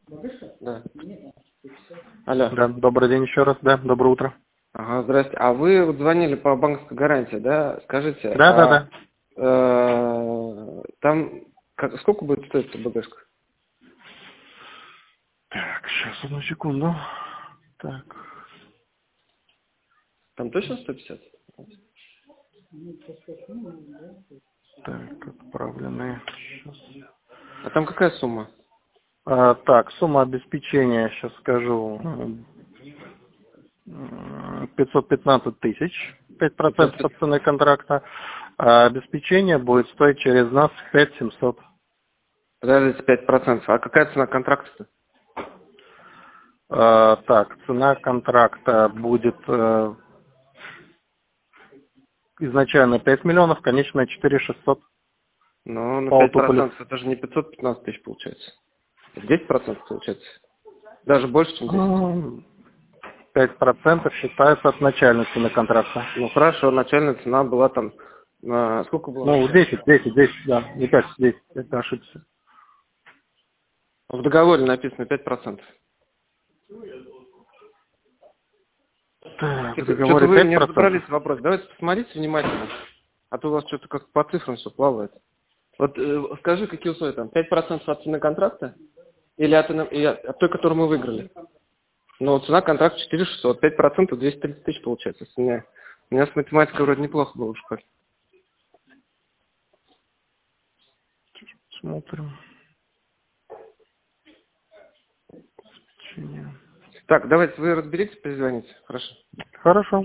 Да. Алло. Да, добрый день еще раз, да, доброе утро. Ага, здрасте. А вы вот звонили по банковской гарантии, да? Скажите, Да. там сколько будет стоить БГшка? Так, сейчас, одну секунду. Так, Там точно 150? так, отправленные. Сейчас. А там какая сумма? Так, сумма обеспечения, сейчас скажу, 515 тысяч, 5% от цены контракта. А обеспечение будет стоить через нас 5700. Подождите, 5%. А какая цена контракта-то? Так, цена контракта будет изначально 5 миллионов, конечная 4600 Ну, на по аутополю. 5% это же не 515 тысяч получается. 10% получается. Даже больше, чем 10. 5% считается от начальной цены контракта. Ну хорошо, начальная цена была там... сколько было Ну, начальная? 10, да, не 5, 10, это ошибся. В договоре написано 5%. Так, в Что-то договоре вы не 5%. разобрались в вопросе. Давайте посмотрите внимательно. А то у вас что-то как по цифрам все плавает. Вот скажи, какие условия там? 5% от цены контракта? Или от той, которую мы выиграли? Ну, цена контракта 4600, 5% 230 тысяч получается. У меня с математикой вроде неплохо было в школе. Смотрим. Обеспечение. Так, давайте вы разберитесь, перезвоните. Хорошо. Хорошо.